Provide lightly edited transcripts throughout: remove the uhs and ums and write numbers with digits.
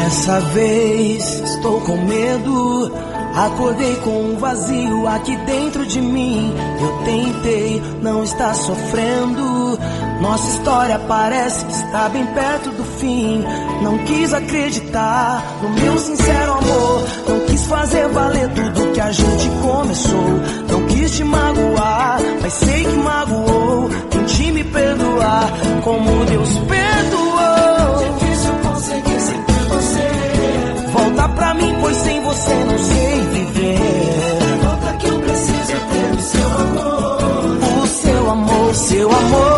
Dessa vez estou com medo. Acordei com um vazio aqui dentro de mim. Eu tentei não estar sofrendo. Nossa história parece que está bem perto do fim. Não quis acreditar no meu sincero amor. Não quis fazer valer tudo que a gente começou. Não quis te magoar, mas sei que magoou. Tente me perdoar como Deus perdoou. Difícil conseguir sem ter você. Volta pra mim, pois sem você não sei viver. Volta que eu preciso ter o seu amor. O seu amor, seu amor.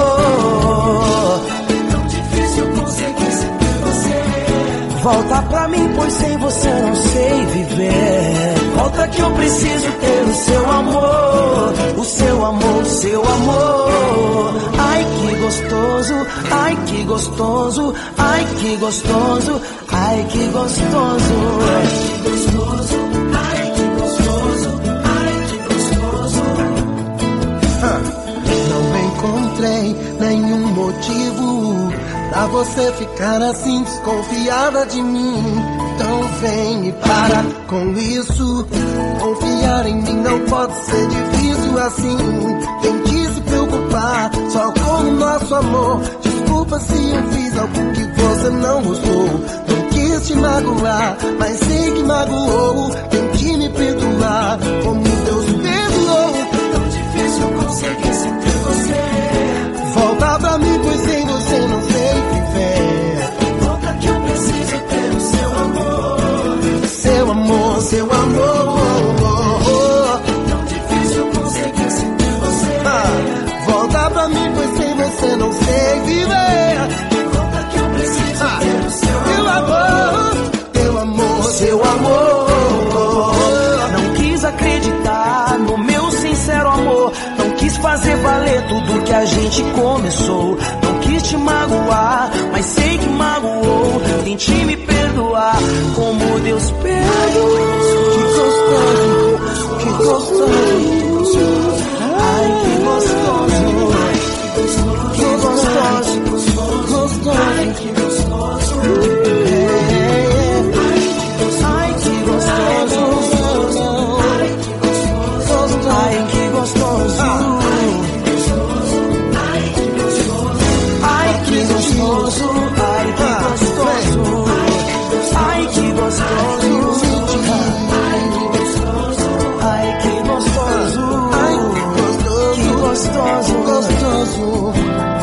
Tão difícil conseguir sem ter você. Volta pra mim, pois sem você não sei viver. Volta que eu preciso ter o seu amor. O seu amor, seu amor. Ai que gostoso, ai que gostoso, ai que gostoso, ai que gostoso. Ai que gostoso, ai que gostoso, ai que gostoso. Não encontrei nenhum motivo pra você ficar assim desconfiada de mim. Então vem e para com isso. Confiar em mim não pode ser difícil assim. Tente se preocupar só com o nosso amor. Desculpa se eu fiz algo que você não gostou. Não quis te magoar, mas sei que magoou. Tente me perdoar como Deus perdoou. Tão difícil conseguir sem ter você. Volta pra mim, pois sem você não sei viver. Volta que eu preciso ter o seu amor. Seu amor, seu amor. Tão difícil conseguir sem ter você. Volta pra mim, pois sem você não sei viver. Volta que eu preciso ter o seu amor. Teu amor, Seu amor. Não quis acreditar no meu sincero amor. Não quis fazer valer tudo que a gente começou. Não quis te magoar, mas sei que magoou. Tente me perdoar como Deus perdoou. Que gostoso, que gostoso. Ai, que gostoso. Que gostoso, gostoso. Ai que gostoso. Ai, que gostoso. Ai, que gostoso. Ai, que gostoso. Ai, que gostoso. Ai, que gostoso. Ai, que gostoso. Ai, que gostoso, Que gostoso. gostoso.